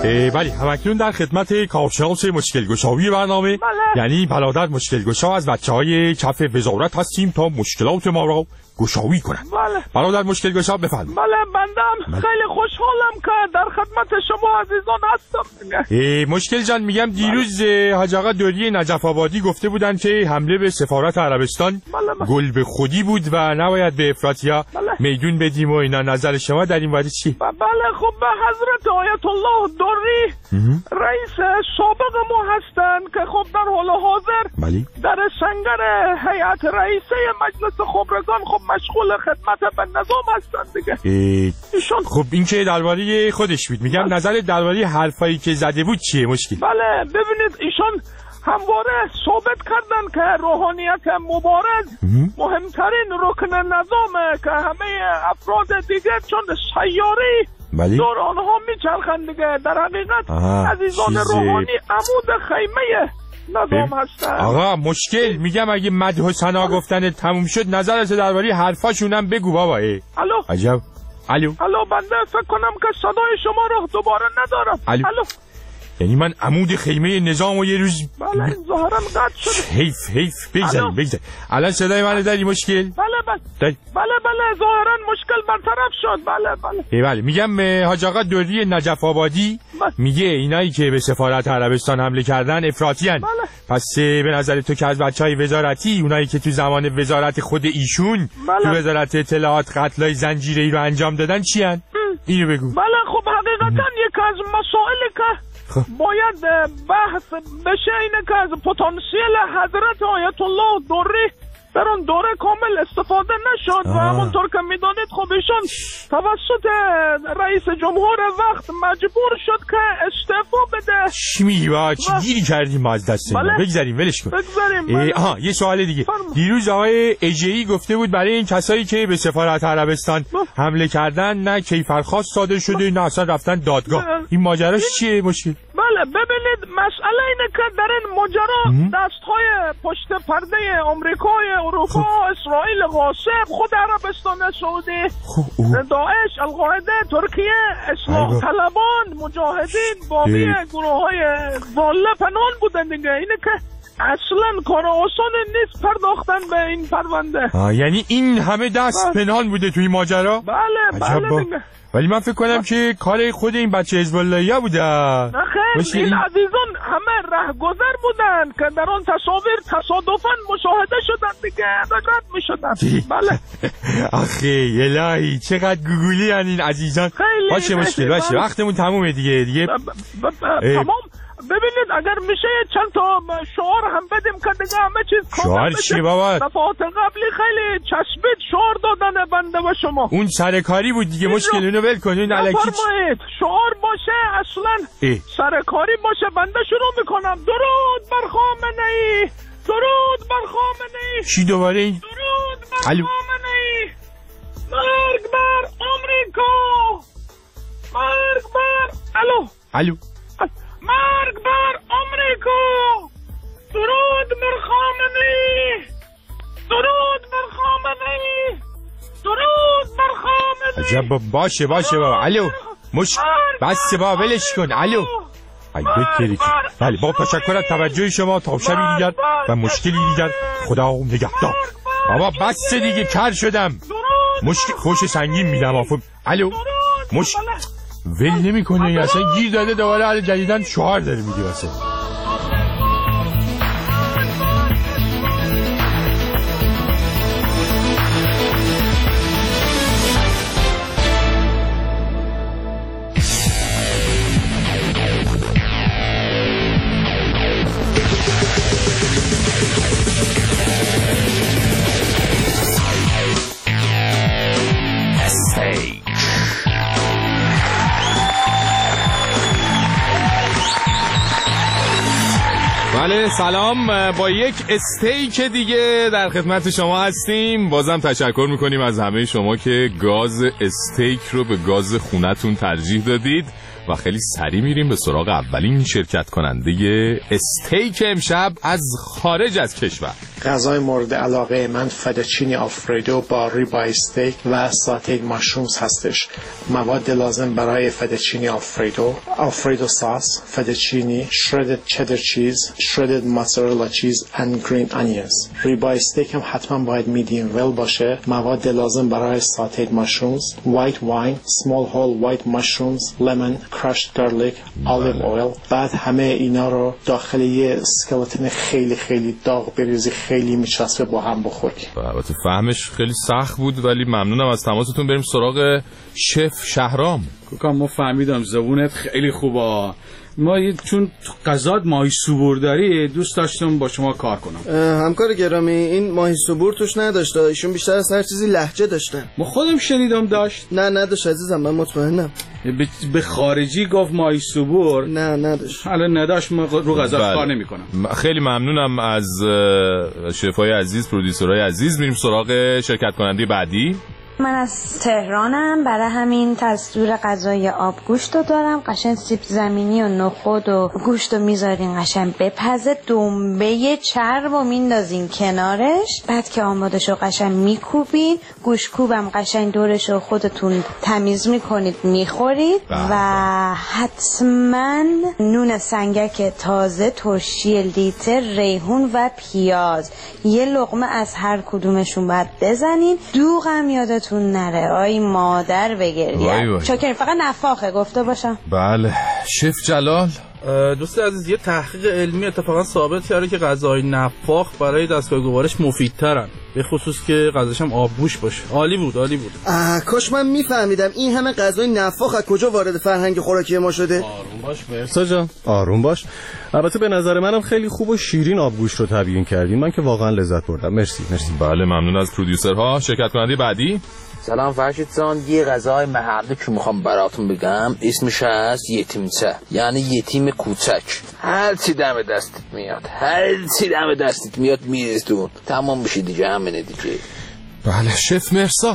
بله همکنون در خدمت کارشناس مشکل گشایی برنامه بله. یعنی برادر مشکل گشا از بچه های کف وزارت هستیم تا مشکلات ما را گشایی کنند. بله. برادر مشکل گشا بفرمایید. بله بندم بله. خیلی خوشحالم که در خدمت شما عزیزان هستم. مشکل جان میگم دیروز حاج آقا دوری نجف آبادی گفته بودن که حمله به سفارت عربستان بله بله. گل به خودی بود و نباید به افراطیا بله. میدون بدیم و اینا. نظر شما در این باره چی؟ بله خب به حضرت آیت الله دوری رئیس سابق ما هستن که خب در حال حاضر بله. در سنگر هیئت رئیسه مجلس خبرگان خب مشغول خدمت به نظام هستن دیگه. ایشون خب این که درباره خودش بود میگم بله. نظر درباره حرفایی که زده بود چیه مشکل؟ بله ببینید ایشون همواره ثابت کردن که روحانیت مبارز مهمترین رکن نظامه که همه افراد دیگه چون سیاری بله. دور آنها میچرخند دیگه. در حقیقت عزیزان روحانی عمود خیمه نظام هستن. آقا مشکل میگم اگه مدح و ثنا گفتن تموم شد نظرت درباره حرفاشونم بگو بابا. الو عجب. الو الو بنده فکر کنم که صدای شما رو دوباره ندارم. الو, الو. یعنی من عمود خیمه نظام و یه روز بله ظاهرا قطع شده. حیف حیف بگذاریم بگذاریم. الان صدای منو داری مشکل؟ بله بله بله بله ظاهرا مشکل برطرف شد. بله بله بله میگم حاج آقا دوری نجف آبادی بله. میگه اینایی که به سفارت عربستان حمله کردن افراطیان. بله. پس به نظر تو که از بچهای وزارتی اونایی که تو زمان وزارت خود ایشون بله. تو وزارت اطلاعات قتلای زنجیره‌ای رو انجام دادن چی ان؟ اینو بگو. بله خب حقیقتا یک از مسائلی که باید بحث بشه اینه که از پتانسیل حضرت آیت الله دوری در اون دوره کامل استفاده نشد آه. و همونطور که میدانید خب ایشون توسط رئیس جمهور وقت مجبور شد که استعفا بده. چی میگی با چی گیری کردیم ما از دست اینا؟ بگذاریم ولش کن. بگذاریم. آها یه سوال دیگه. دیروز آقای اژه‌ای گفته بود برای این کسایی که به سفارت عربستان حمله کردن نه کیفرخواست صادر شده نه اصلا رفتن دادگاه. این ماجراش چیه مشکل؟ بله ببینید مسئله اینه که در این ماجرا دستهای پشت پرده آمریکای اروپا اسرائیل غاصب خود عربستان سعودی داعش القاعده ترکیه اصلاح طلبان مجاهدین باقی گروه های ضاله پنهان بودن دیگه. اینه که اصلا کار آسان نیست پرداختن به این پرونده. آه یعنی این همه دست بله. پنهان بوده توی ماجرا؟ بله بله دیگه. ولی من فکر کنم که کار خود این بچه حزب اللهیا بوده. نخیر این عزیزان همه رهگذر بودن که در آن تصاویر تصادفاً مشاهده شدن دیگه رد می شدن. بله آخه الهی چقدر گوگولی هن این عزیزان. باشه مشکل باشه وقتمون تمومه دیگه دیگه تمام. ببینید اگر میشه چند تا شعار هم بدیم که دیگه همه چیز شعار چی بابا؟ دفعات قبلی خیلی چسبید شعار دادن بنده و شما. اون سرکاری بود دیگه مشکل اونو ول کنین الکی. نفرمایید شعار باشه اصلا اه. سرکاری باشه بنده شروع میکنم. درود بر خامنه ای درود بر خامنه ای. چی دوباره این؟ درود بر خامنه ای. مرگ بر آمریکا مرگ بر الو الو مرگ بر آمریکا درود بر خامنه‌ای درود بر خامنه‌ای درود بر خامنه‌ای. عجب باشه باشه بابا. الو مش بس با ولش کن. الو ای بکری بله با تشکر از توجه شما تا شبی دیگر و مشکلی دیگر خدا نگهدار. بابا بس دیگه کر شدم مشکل خوش سنگین میدم آفو. الو مش ول نمی کنه اصلا گیر داده دوباره حال جدیدن شعار داره میگه واسه. بله سلام با یک استیک دیگه در خدمت شما هستیم. بازم تشکر میکنیم از همه شما که گاز استیک رو به گاز خونتون ترجیح دادید و خیلی سریع میریم به سراغ اولین شرکت کننده استیک امشب از خارج از کشور. غذای مورد علاقه من فدوچینی آلفردو با ریبای استیک و ساتید ماشرومز هستش. مواد لازم برای فدوچینی آلفردو: آلفردو ساس، فدوچینی، شردد چدر چیز، شردد موتزارلا چیز and green onions. ریبای استیک هم حتما باید میدیم ول باشه. مواد لازم برای ساتید ماشرومز: white wine, small whole white mushrooms, lemon, crushed garlic, olive oil. بعد همه اینا رو داخل یه اسکلتن خیلی خیلی داغ بریزی، خیلی میچسبه با هم بخوری. البته فهمش خیلی سخت بود ولی ممنونم از تماستون. بریم سراغ شف شهرام. کوکا ما فهمیدم زبونت خیلی خوبه. ما چون قزاد ماهی سوبور داری دوست داشتم با شما کار کنم. همکار گرامی این ماهی سوبور توش نداشته، ایشون بیشتر از هر چیزی لهجه داشتن. ما خودم شنیدم داشت. نه نداشت عزیزم، من مطمئنم. به خارجی گفت ماهی سوبور؟ نه نداشت. حالا نداشت، ما رو قزاد بله. کار نمی کنم. خیلی ممنونم از شفای عزیز، پرودیوسرهای عزیز. میریم سراغ شرکت کننده بعدی. من از تهرانم، برای همین تصویر غذای آبگوشت رو دارم. قشنگ سیب زمینی و نخود و گوشت رو میذارین قشنگ بپزه، دنبه چرب رو میندازین کنارش، بعد که آماده شو قشنگ میکوبین، گوشتکوبم قشنگ دورش رو خودتون تمیز میکنید میخورید و حتما نون سنگک تازه، ترشی لیتر، ریحون و پیاز، یه لقمه از هر کدومشون باید بزنین. دوغم یادتون نره، آی مادر بگرید. چاکرین، فقط نفاخه گفته باشم. بله. شف جلال. دوست عزیز، یه تحقیق علمی اتفاقا ثابت کرده که غذای نفاخ برای دستگاه گوارش مفیدترن، به خصوص که غذاش هم آبگوشت باشه. عالی بود عالی بود. کاش من میفهمیدم این همه غذای نفاخ از کجا وارد فرهنگ خوراکی ما شده. آروم باش مرسا جان، آروم باش. البته به نظر منم خیلی خوب و شیرین آبگوشت رو تبیین کردین، من که واقعا لذت بردم. مرسی مرسی. بله ممنون از پرودیوسرها. شرکت کننده بعدی. سلام فرشید جان، یه غذای محلی که میخوام براتون بگم اسمش هست یتیمچه، یعنی یتیم کوچک. هر چی دم دستت میاد، هر چی دم دستت میاد میرسون، تمام میشه دیگه، همینه دیگه. بله شف مرسا.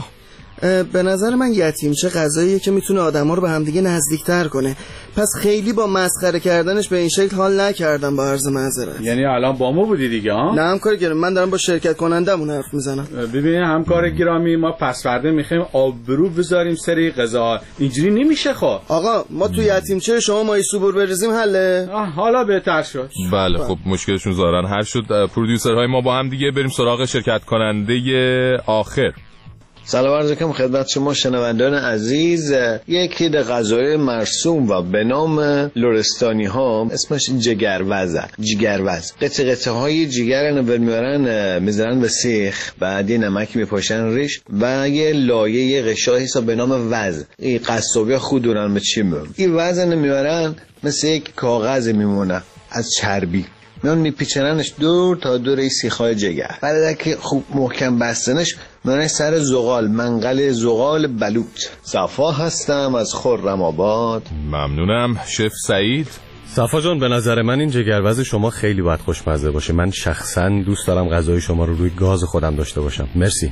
به نظر من یتیمچه غذاییه که میتونه آدم‌ها رو به همدیگه نزدیک‌تر کنه، پس خیلی با مسخره کردنش به این شکل حال نکردم، با عرض معذرت. یعنی الان با ما بودی دیگه ها؟ نه همکار گرامی، من دارم با شرکت کنندمون حرف میزنم. ببین همکار گرامی، ما پس فردا میخوایم آبرو بذاریم سری غذا، اینجوری نمیشه. خب آقا ما تو یتیمچه شما ماهی سوبور بریزیم حله؟ حالا بهتر شد. بله خب مشکلشون ظاهرا حل شد. پرودیوسرهای ما با هم دیگه بریم سراغ شرکت کننده آخر. سلام عرض می‌کنم خدمت شما شنوندگان عزیز. یکی از غذای مرسوم و به نام لرستانی ها اسمش جگروزه. جگروز قطعه قطعه های جگر رو میارن میذارن به سیخ، بعد یه نمک میپاشن ریش و یه لایه یه قشای حساب به نام وز. این قصابی خود دونن به چی میگن. این وزن میارن مثل یک کاغذ میمونه از چربی، میان میپیچننش دور تا دور این سیخای جگر. بعد که خوب محکم بستنش میانه سر زغال، منقل زغال بلوط. صفا هستم از خرم آباد. ممنونم. شف سعید. صفا جان، به نظر من این جگروز شما خیلی باید خوشمزه باشه. من شخصا دوست دارم غذای شما رو روی گاز خودم داشته باشم. مرسی.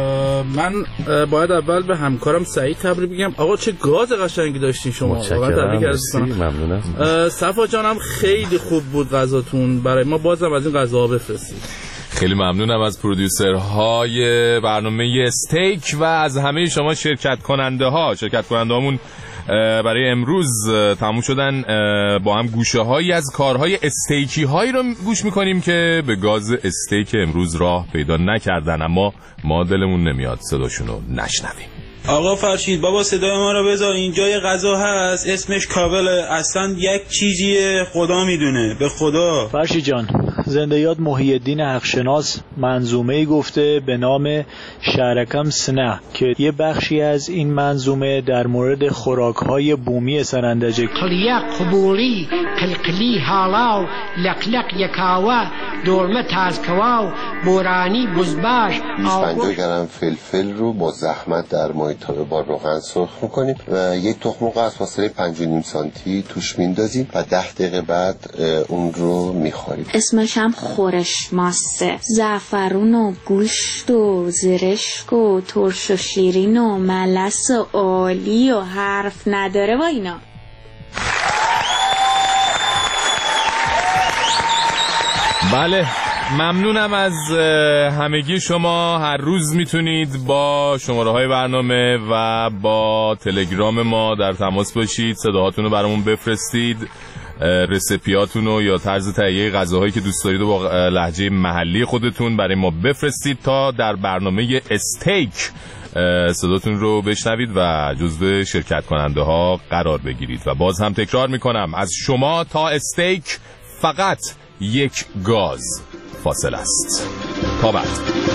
من باید اول به همکارم سعید تبریک بگم. آقا چه گاز قشنگی داشتین شما. متشکرم. مرسی. ممنونم. صفا جانم خیلی خوب بود غذاتون، برای ما بازم از این غذا بفرستید. خیلی ممنونم از پرودیوسرهای برنامه استیک و از همه شما شرکت کننده ها. شرکت کننده هامون برای امروز تموم شدن. با هم گوشه هایی از کارهای استیکی هایی رو گوش میکنیم که به گاز استیک امروز راه پیدا نکردن، اما ما دلمون نمیاد صداشون رو نشنویم. آقا فرشید بابا صدای ما رو بذار، اینجا یه غذا هست اسمش کاوله، اصلا یک چیزیه خدا میدونه، به خدا. فرشید جان، زنده یاد محی الدین حقشناس منظومه‌ای گفته به نام شرکم سنه که یه بخشی از این منظومه در مورد خوراک‌های بومی سرندجه. قلیه قبولی قلقلی هالاو لقلق یکاوا دورمه تازکواو بورانی بزباش. بیست پنجاه گرم فلفل رو با زحمت در مایه تابه با روغن سرخ میکنیم و یک تخم مرغ از فاصله پنج و نیم سانتی توش میندازیم و ده دقیقه بعد اون رو میخوریم. اسمش هم خورش ماسته، زعفرون و گوشت و زرشک و ترش و شیرین و ملس و عالی و حرف نداره با اینا. بله ممنونم از همگی شما. هر روز میتونید با شماره های برنامه و با تلگرام ما در تماس باشید، صداهاتون رو برامون بفرستید، رسپیاتون رو یا طرز تهیه غذاهایی که دوست دارید و با لهجه محلی خودتون برای ما بفرستید تا در برنامه استیک صداتون رو بشنوید و جزو شرکت کننده ها قرار بگیرید. و باز هم تکرار میکنم، از شما تا استیک فقط یک گاز فاصله است. تا بعد.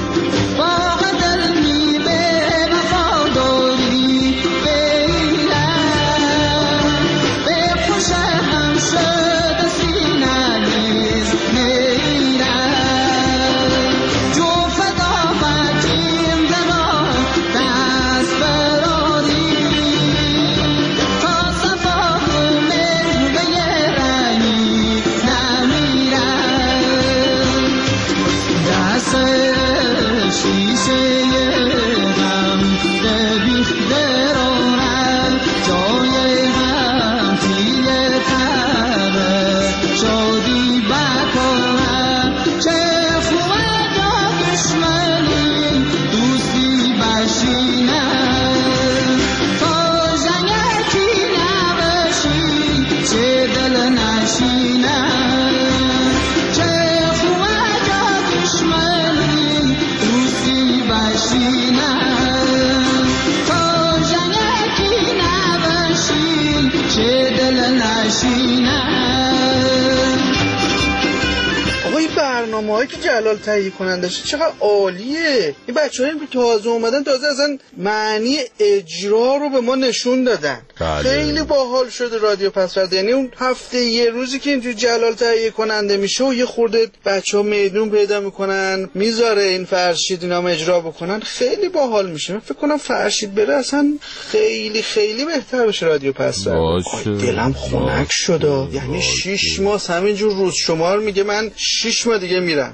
برنامه‌هایی که جلال تهیه کنندش چقدر عالیه. این بچه‌ها که تازه اومدن تازه اصلا معنی اجرا رو به ما نشون دادن. بله. خیلی باحال شده رادیو پسورد. یعنی اون هفته یه روزی که اینجوری جلال تهیه کننده میشه و یه خورده بچه‌ها میدون پیدا میکنن میذاره این فرشید اینا اجرا بکنن، خیلی باحال میشه. من فکر کنم فرشید بره اصلا خیلی خیلی بهتر بشه رادیو پسورد. دلم خنک شده. یعنی شش ماه همینجور روز شمار میگه من شش ماه دیگه میرم.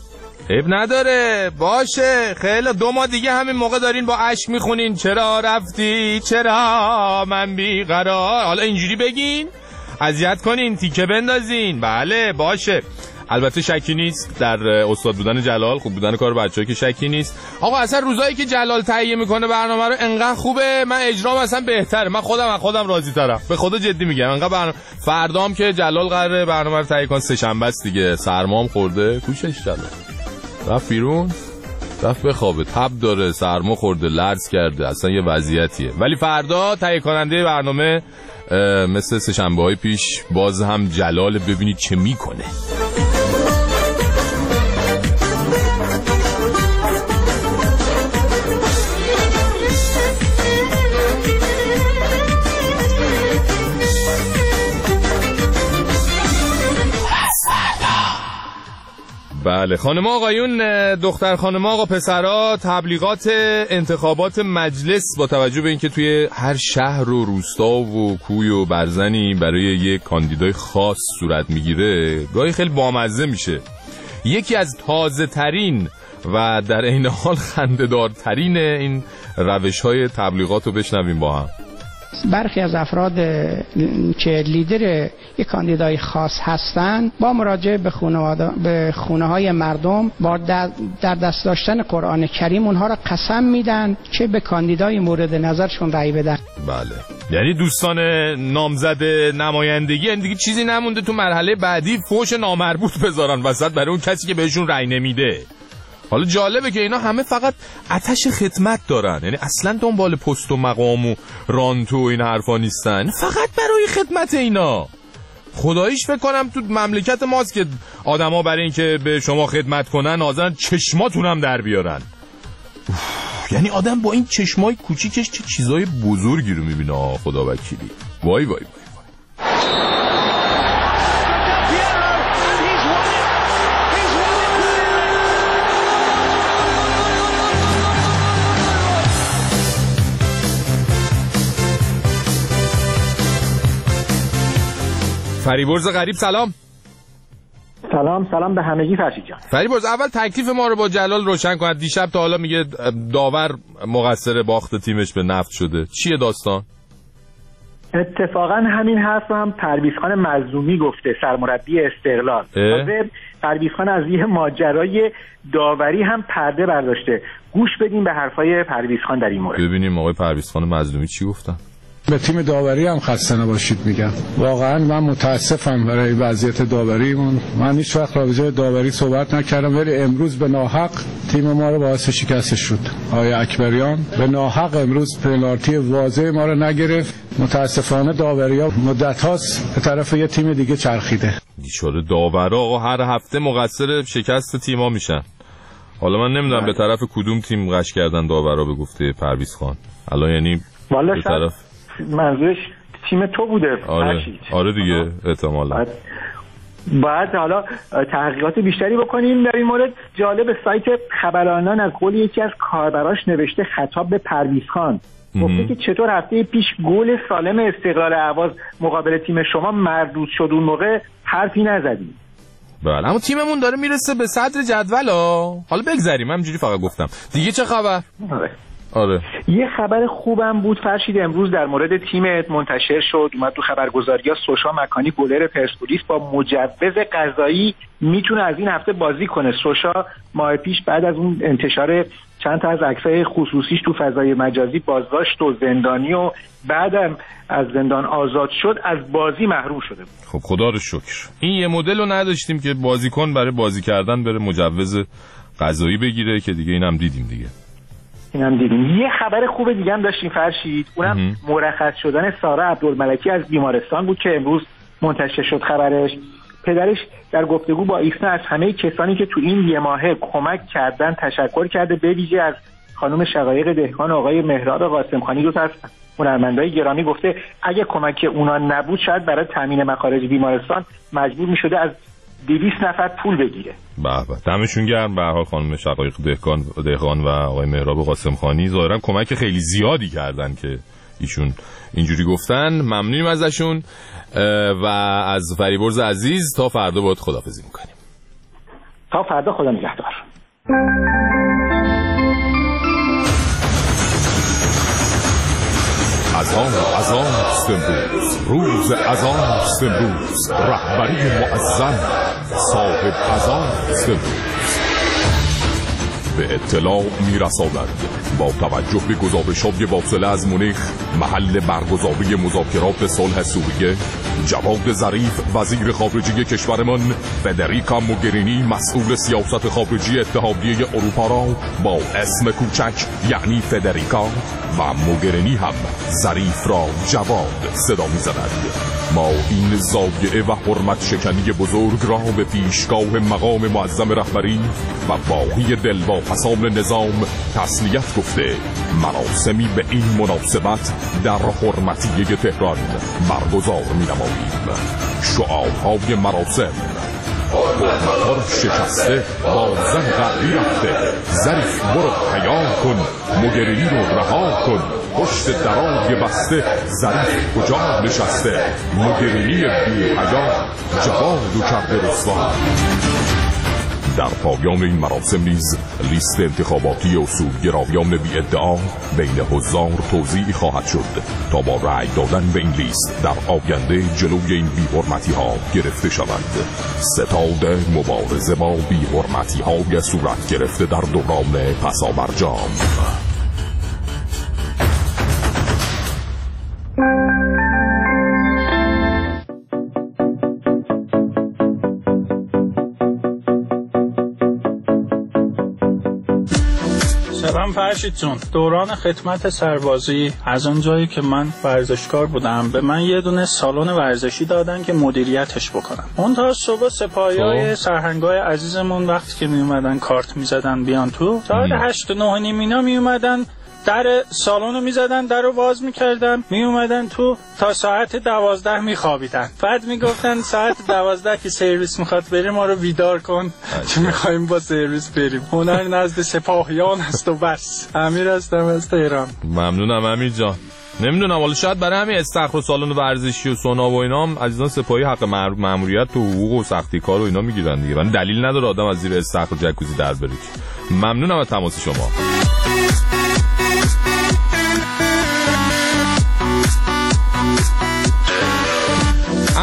عیب نداره، باشه، خیلی دو ماه دیگه همین موقع دارین با اشک میخونین چرا رفتی چرا من بیقرار. حالا اینجوری بگین، اذیت کنین، تیکه بندازین. بله باشه. البته شکی نیست در استاد بودن جلال، خوب بودن کار بچه‌ها که شکی نیست. آقا اصلا روزایی که جلال تهیه میکنه برنامه رو انقدر خوبه، من اجرام اصلا بهتره. من خودم از خودم راضی ترم، به خدا جدی میگم. انقدر برنامه فردام که جلال قراره برنامه رو تهیه کنه، سه شنبه است دیگه، سرمام خورده، کوشش جلال رفت بیرون، رفت بخوابه، تب داره، سرما خورده، لرز کرده، اصلا یه وضعیتیه. ولی فردا تهیه کننده برنامه مثل سه شنبه های پیش باز هم جلال، ببینید چه میکنه. بله خانم آقایون، دختر خانم آقا پسرها، تبلیغات انتخابات مجلس با توجه به اینکه توی هر شهر و روستا و کوی و برزنی برای یک کاندیدای خاص صورت میگیره، گاهی خیلی بامزه میشه. یکی از تازه ترین و در این حال خنده‌دار ترین این روش های تبلیغات رو بشنویم با هم. برخی از افراد که لیدر یک کاندیدای خاص هستند با مراجعه به خانواده به خونه های مردم با در دست داشتن قرآن کریم اونها را قسم میدن که به کاندیدای مورد نظرشون رأی بدن. بله، یعنی دوستان نامزد نمایندگی این دیگه چیزی نمونده تو مرحله بعدی فوش نامربوط بذارن وسط برای اون کسی که بهشون رأی نمیده. حالا جالبه که اینا همه فقط آتش خدمت دارن، یعنی اصلا دنبال پست و مقام و رانتو و این حرفا نیستن، فقط برای خدمت اینا. خداییش فکر کنم تو مملکت ماست که آدما برای اینکه به شما خدمت کنن حاضرن چشماتون هم در بیارن. یعنی آدم با این چشمای کوچیکش چه چیزای بزرگی رو میبینه. خدا وکیلی. وای وای وای. فریبرز غریب سلام. سلام سلام به همگی فرشید جان. فریبرز اول تکلیف ما رو با جلال روشن کن. دیشب تا حالا میگه داور مقصر باخت تیمش به نفت شده، چیه داستان؟ اتفاقا همین حرف هم پرویز خان مظلومی گفته، سرمربی استقلال. پرویز خان از یه ماجرای داوری هم پرده برداشته. گوش بدیم به حرفای پرویز خان در این مورد. ببینیم آقای پرویز خان مظلومی چی گفتن. به تیم داوری هم خسته نباشید میگم. واقعا من متاسفم برای وضعیت داوریمون. من هیچ وقت راجع به داوری صحبت نکردم، ولی امروز به ناحق تیم ما رو باعث شکست شد. آقای اکبریان به ناحق امروز پنالتی واضح ما رو نگرفت. متاسفانه داوریا مدت هاست به طرف یه تیم دیگه چرخیده. بیچاره داورا آقا هر هفته مقصر شکست تیم‌ها میشن. حالا من نمیدونم به طرف کدوم تیم قش کردن داورا به گفته پرویز خان. الان یعنی به طرف منظورش تیم تو بوده. آره, آره دیگه احتمالاً. بعد, بعد حالا تحقیقات بیشتری بکنیم در این مورد. جالب سایت خبرانان از قول یکی از کاربراش نوشته خطاب به پرویز خان، گفته که چطور هفته پیش گل سالم استقلال اهواز مقابل تیم شما مردود شد، اون موقع حرفی نزدیم. بله اما تیممون داره میرسه به صدر جدول ها. حالا بگذریم، همینجوری فقط گفتم دیگه. چه خبر؟ آره. آره یه خبر خوبم بود فرشید، امروز در مورد تیمت منتشر شد، اومد تو خبرگزاری‌ها. سوشا مکانی گلر پرسپولیس با مجوز قضایی میتونه از این هفته بازی کنه. سوشا ماه پیش بعد از اون انتشار چند تا از عکسای خصوصیش تو فضای مجازی بازداشت و زندانی و بعدم از زندان آزاد شد، از بازی محروم شده بود. خب خدا رو شکر این یه مدل رو نداشتیم که بازیکن برای بازی کردن بره مجوز قضایی بگیره، که دیگه اینم دیدیم دیگه. اینم دیدیم. یه خبر خوب دیگه هم داشتیم فرشید، اونم مرخص شدن سارا عبدالملکی از بیمارستان بود که امروز منتشر شد خبرش. پدرش در گفتگو با ایسنا از همه کسانی که تو این یه ماهه کمک کردن تشکر کرده، به ویژه از خانم شقایق دهقان و آقای مهراب قاسمخانی، دو تا از هنرمندای گرامی. گفته اگه کمک اونا نبود شاید برای تامین مخارج بیمارستان مجبور می‌شده از دویست نفر پول بگیره. به به دمشون گرم. به هر حال خانم شقایق دهقان دهقان و آقای مهراب قاسمخانی ظاهرا کمک خیلی زیادی کردن که ایشون اینجوری گفتن. ممنونیم ازشون و از فریبرز عزیز تا فردا باید خداحافظی میکنیم. تا فردا، خدا نگهدار. از آن از آن سمروز روز از آن سمروز رهبری معظم صاحب از آن سمروز به اطلاع میرساند با توجه به گزارش‌های واصله از مونیخ محل برگزاری مذاکرات صلح سوریه، جواد ظریف وزیر خارجه کشورمان فدریکا موگرینی مسئول سیاست خارجی اتحادیه اروپا را با اسم کوچک یعنی فدریکا و موگرینی هم ظریف را جواد صدا می‌زند. ما این ضایعه و حرمت شکنی بزرگ را به پیشگاه مقام معظم رهبری و باقی دلواپسان نظام تسلیت گفته مراسمی به این مناسبت در حرمتیه تهران برگزار می‌نماییم. شعارهای مراسم: حرمت‌ها شکسته با زن غربی رفته، ظریف برو حیا کن، موگرینی رو رها کن، پشت درای بسته ظریف کجا نشسته، موگرینی بی حیا جواد و کرده رسوا. در پایان این مراسم نیز لیست انتخاباتی اصولگرایان بی ادعا بین حضار توزیع خواهد شد تا با رأی دادن به این لیست در آینده جلوی این بی‌حرمتی ها گرفته شود. ستاد مبارزه با بی‌حرمتی های صورت گرفته در دوران پسابرجام. سلام فرشید جون. دوران خدمت سربازی از اون جایی که من ورزشکار بودم به من یه دونه سالن ورزشی دادن که مدیریتش بکنم. اون تا صبح سپاهیای سرهنگای عزیزمون وقتی که می اومدن کارت می زدن بیان تو، ساعت هشت و نه نیم اینا می اومدن در سالن رو می زدن، در رو باز می کردن، می اومدن تو تا ساعت دوازده می خوابیدن. بعد می گفتن ساعت دوازده که سرویس میخواد بریم ما رو بیدار کن که می خواهیم با سرویس بریم. هنر نزد سپاهیان است و بس. امیر هستم از تهران. ممنونم امیر جان. نمیدونم حالا شاید برای همین استخر و سالن ورزشی و سونا و اینا هم عزیزان سپاهی حق مأموریت و حقوق و سختی کار و اینا میگیرن دیگه. من دلیل نداره آدم از زیر استخر و جکوزی در بره. ممنونم از تماس شما. We'll be right back.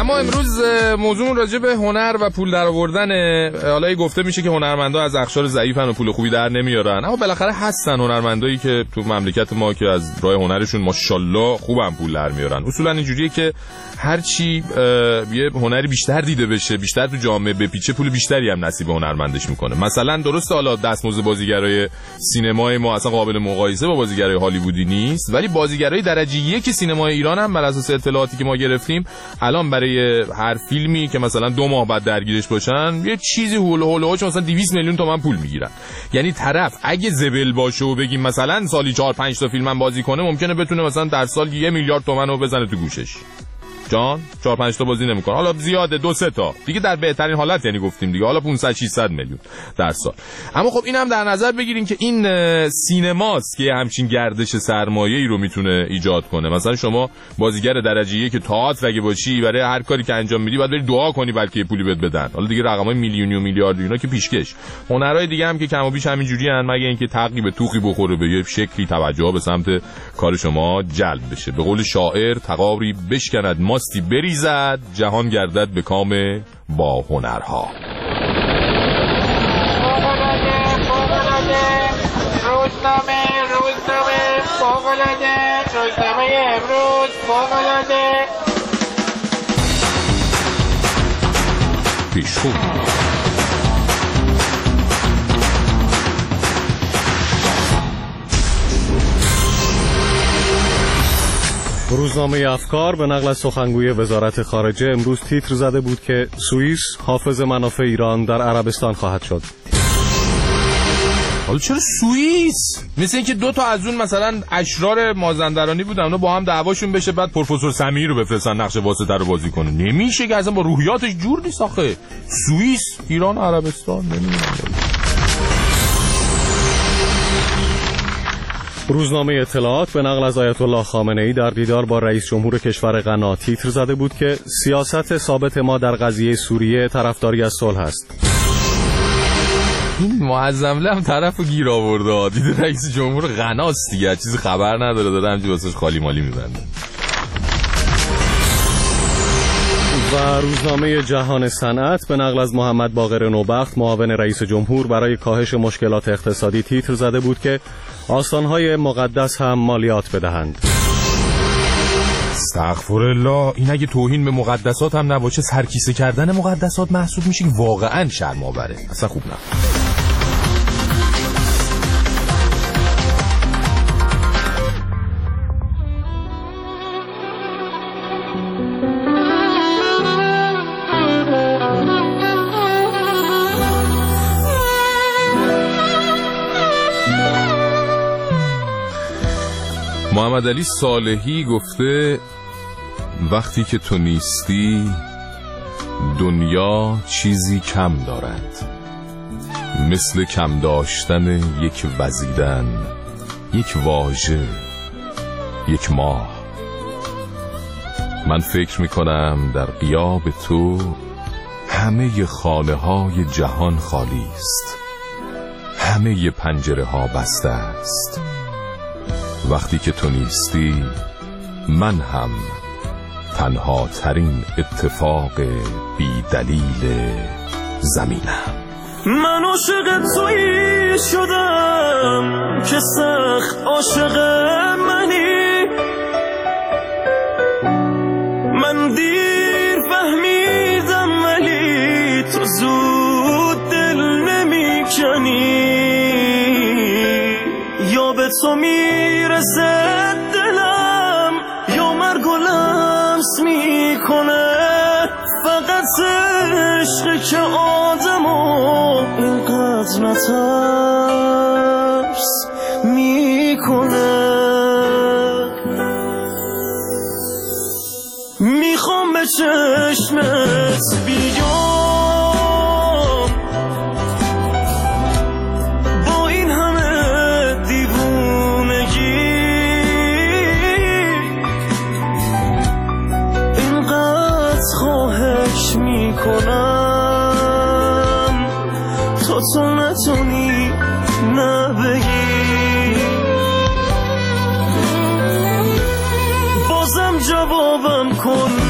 اما امروز موضوع راجع به هنر و پول در آوردن. حالا گفته میشه که هنرمندا از اقشار ضعیفن و پول خوبی در نمیارن، اما بالاخره هستن هنرمندایی که تو مملکت ما که از راه هنرشون ماشاءالله خوبم پول در میارن. اصولا اینجوریه که هر چی یه هنری بیشتر دیده بشه، بیشتر تو جامعه بپیچه، پول بیشتری هم نصیب هنرمندش میکنه. مثلا درسته حالا دستمزد بازیگرای سینمای ما اصلا قابل مقایسه با بازیگرای هالیوودی نیست، ولی بازیگرای درجه یک سینمای ایران هم بر اساس اطلاعاتی که ما گرفتیم الان برای هر فیلمی که مثلا دو ماه بعد درگیرش باشن یه چیزی هول هولوش مثلا دویست میلیون تومان پول میگیرن. یعنی طرف اگه زبل باشه و بگیم مثلا سالی چهار پنج تا فیلم هم بازی کنه، ممکنه بتونه مثلا در سال یه میلیارد تومان رو بزنه تو گوشش. جان چهار پنج تا بازی نمیکنه، حالا زیاده دو سه تا دیگه در بهترین حالت، یعنی گفتیم دیگه حالا پانصد ششصد میلیون در سال. اما خب این هم در نظر بگیرین که این سینماست که همچین گردش سرمایه‌ای رو میتونه ایجاد کنه. مثلا شما بازیگر درجه یک که تئاتر اگه باشی، برای هر کاری که انجام میدی باید بری دعا کنی بلکه یه پولی بهت بدن. حالا دیگه رقمای میلیونی و میلیاردی اینا که پیشکش. هنرهای دیگه هم که کم و بیش همینجوری ان، مگه اینکه تقی به توخی بخوره به یه شکلی توجه به سمت کار شما جلب بشه. به قول شاعر تقاری بشکند ماستی بریزد، جهان گردد به کام با هنرها. روزنامه روزنامه فوق‌العاده، روزنامه امروز فوق‌العاده. پیشخو روزنامه افکار به نقل از سخنگوی وزارت خارجه امروز تیتر زده بود که سوئیس حافظ منافع ایران در عربستان خواهد شد. حالا چرا سوئیس؟ مثل اینکه دو تا از اون مثلا اشرار مازندرانی بودن، اونا با هم دعواشون بشه، بعد پروفسور سمیع رو بفرستن نقش واسطه رو بازی کنه. نمیشه که اصلا با روحیاتش جور نیست آخه. سوئیس، ایران، عربستان نمیشه. روزنامه اطلاعات به نقل از آیت الله خامنه‌ای در دیدار با رئیس جمهور کشور غنا تیتر زده بود که سیاست ثابت ما در قضیه سوریه طرفداری از صلح است. این معظمله هم طرفو گیر آورده، دید رئیس جمهور غناست دیگه، چیزی خبر نداره، داره همجوری واسش خالی مالی میبنده. و روزنامه جهان صنعت به نقل از محمد باقر نوبخت معاون رئیس جمهور برای کاهش مشکلات اقتصادی تیتر زده بود که آستانهای مقدس هم مالیات بدهند. استغفرالله، این اگه توهین به مقدسات هم نباشه سرکیسه کردن مقدسات محسوب میشه که واقعا شرم آوره. اصلا خوب نه. محمد علی صالحی گفته وقتی که تو نیستی دنیا چیزی کم دارد، مثل کم داشتن یک وزیدن، یک واژه، یک ماه. من فکر میکنم در غیاب تو همه خانه های جهان خالی است، همه پنجره ها بسته است. وقتی که تو نیستی من هم تنها ترین اتفاق بی دلیل زمینم. من عاشق تویی شدم که سخت عاشق منی، من دیر فهمیدم ولی تو زود دل نمی کنی، یا به تو میرسه دلم یا مرگ و لمس میکنه، فقط عشقی که آدمو اینقدر نترس میکنه. میخوام به چشمت بیام با این همه دیوونگی، اینقدر خواهش میکنم تا تو نتونی نبگی، بازم جوابم کن